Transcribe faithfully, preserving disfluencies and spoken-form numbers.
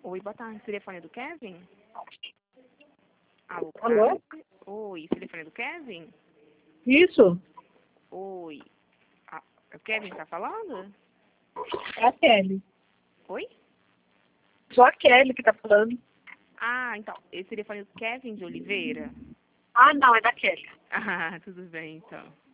Oi, boa tarde. Esse telefone é do Kevin? Alô, Alô? Oi, esse telefone é do Kevin? Isso? Oi. Ah, é o Kevin que tá falando? É a Kelly. Oi? Só a Kelly que tá falando. Ah, então, esse telefone é do Kevin de Oliveira? Ah, não, é da Kelly. Ah, tudo bem, então.